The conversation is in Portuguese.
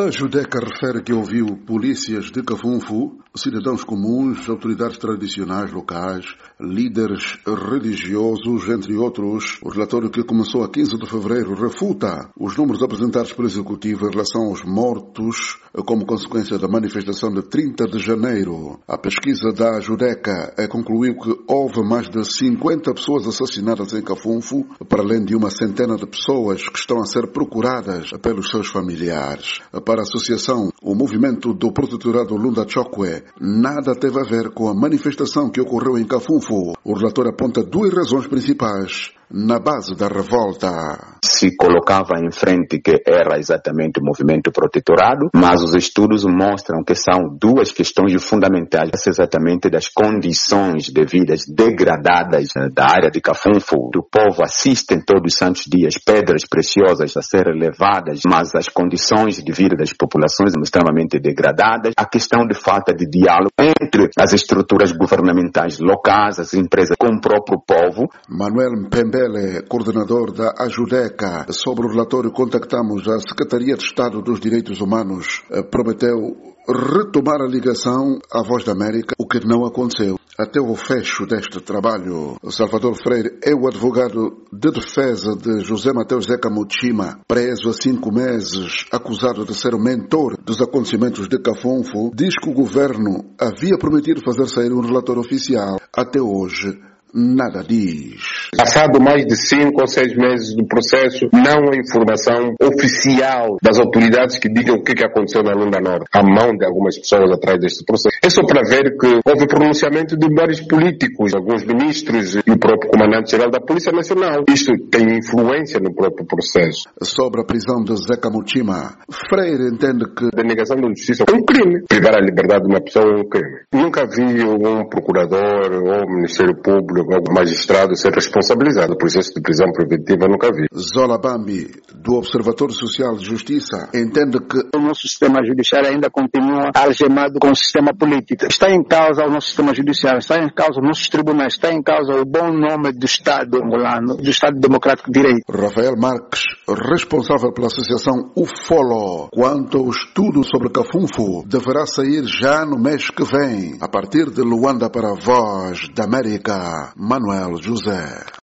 A Judeca refere que ouviu polícias de Cafunfu, cidadãos comuns, autoridades tradicionais locais, líderes religiosos, entre outros. O relatório, que começou a 15 de fevereiro, refuta os números apresentados pelo Executivo em relação aos mortos como consequência da manifestação de 30 de janeiro. A pesquisa da Judeca concluiu que houve mais de 50 pessoas assassinadas em Cafunfu, para além de uma centena de pessoas que estão a ser procuradas pelos seus familiares. Para a associação, o movimento do protetorado Lunda Chokwe nada teve a ver com a manifestação que ocorreu em Cafunfu. O relator aponta duas razões principais na base da revolta. Se colocava em frente que era exatamente o movimento protetorado, mas os estudos mostram que são duas questões fundamentais, exatamente das condições de vida degradadas da área de Cafunfu. O povo assiste em todos os santos dias pedras preciosas a serem levadas, mas as condições de vida das populações são extremamente degradadas. A questão de falta de diálogo entre as estruturas governamentais locais, as empresas com o próprio povo. Manuel Mpembele, coordenador da Ajudeca. Sobre o relatório, contactamos a Secretaria de Estado dos Direitos Humanos. Prometeu retomar a ligação à Voz da América, o que não aconteceu. Até o fecho deste trabalho, Salvador Freire é o advogado de defesa de José Mateus Zeca Muchima, preso há 5 meses, acusado de ser o mentor dos acontecimentos de Cafunfu. Diz que o governo havia prometido fazer sair um relatório oficial. Até hoje, nada diz. Passado mais de 5 ou 6 meses do processo, não há informação oficial das autoridades que digam o que aconteceu na Lunda Norte, à mão de algumas pessoas atrás deste processo. É só para ver que houve pronunciamento de vários políticos, alguns ministros e o próprio comandante-geral da Polícia Nacional. Isto tem influência no próprio processo. Sobre a prisão de Zeca Muchima, Freire entende que a denegação da justiça é um crime. Privar a liberdade de uma pessoa é um crime. Nunca vi um procurador ou Ministério Público ou magistrado ser responsabilizado por processo de prisão preventiva, nunca vi. Zola Bambi, do Observatório Social de Justiça, entende que o nosso sistema judiciário ainda continua algemado com o sistema político. Está em causa o nosso sistema judiciário, está em causa os nossos tribunais, está em causa o bom nome do Estado angolano, do Estado Democrático de Direito. Rafael Marques, responsável pela associação UFOLO, quanto ao estudo sobre Cafunfu, deverá sair já no mês que vem, a partir de Luanda para a Voz da América. Manuel José.